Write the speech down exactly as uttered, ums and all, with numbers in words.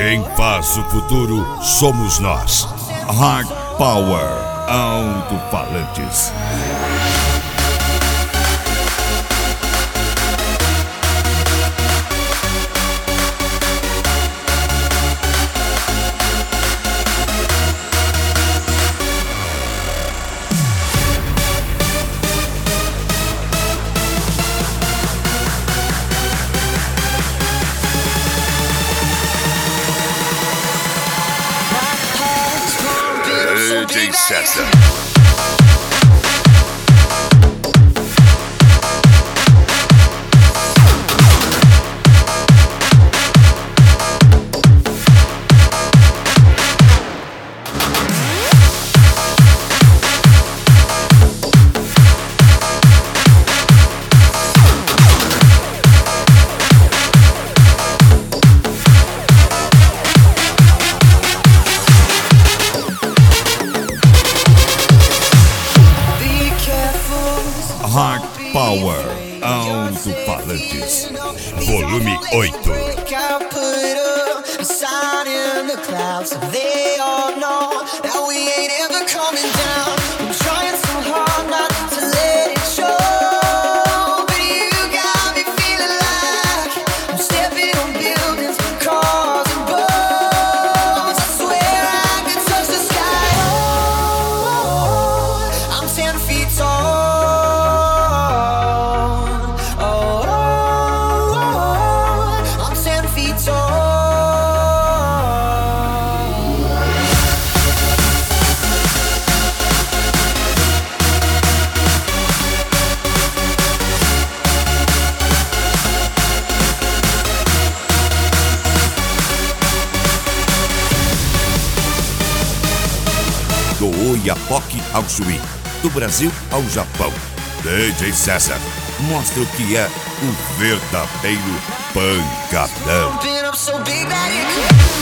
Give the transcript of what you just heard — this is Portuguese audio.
Quem faz o futuro somos nós. Hard Power Alto-Falantes. D J César. Hard Power Alto-Falantes, volume oito. Do Oiapoque ao Chuí, do Brasil ao Japão, D J César mostra o que é o verdadeiro pancadão.